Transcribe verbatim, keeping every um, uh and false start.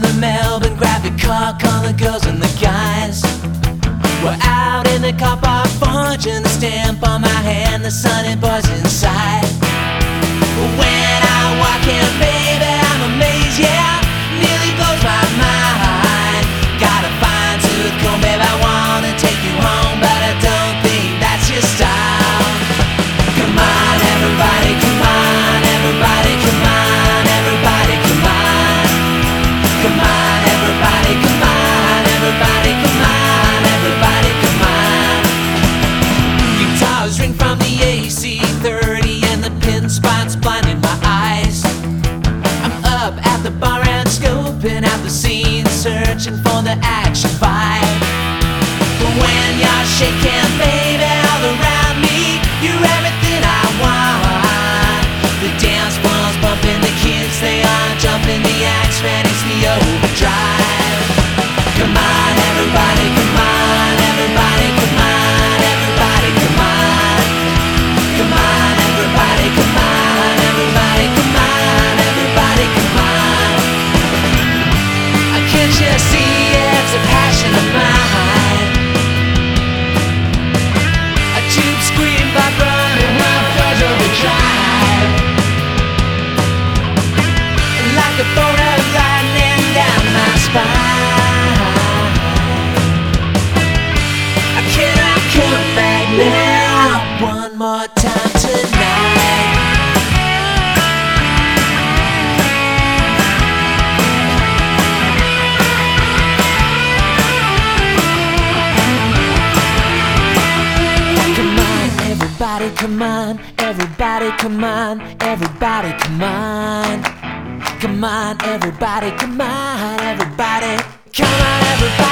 the Melbourne, grab your car, call the girls and the guys. We're out in the car park, forging a stamp on my hand, the sunny boys inside. When I walk in, baby, I'm amazed, yeah, nearly blows my mind. Got a fine tooth comb, babe, I wanna take you home, but I don't think that's your style. Come on, everybody, come on, everybody, come on, everybody, come on. Come on, everybody, come on, everybody, come on, everybody, come on. Guitars ring from the A C thirty and the pin spots blinding my eyes. I'm up at the bar and scoping out the scene, searching for the action vibe. But when you're shaking, baby, all around me, you're everything I want. The dance floor's bumping, the kids, they are jumping, the axe ready's the overdrive. Come on, everybody, come on, everybody, come on, everybody, come on. Come on, everybody, come on, everybody, come on, everybody, come on. I can't you see it's a passion of mine? A tube scream vibe running round Fudge Overdrive, like a bolt of lightning down my spine. I cannot come back now. One more time tonight. Come on, everybody, come on, everybody, come on, everybody, come on. Come on, everybody, come on, everybody, come on, everybody.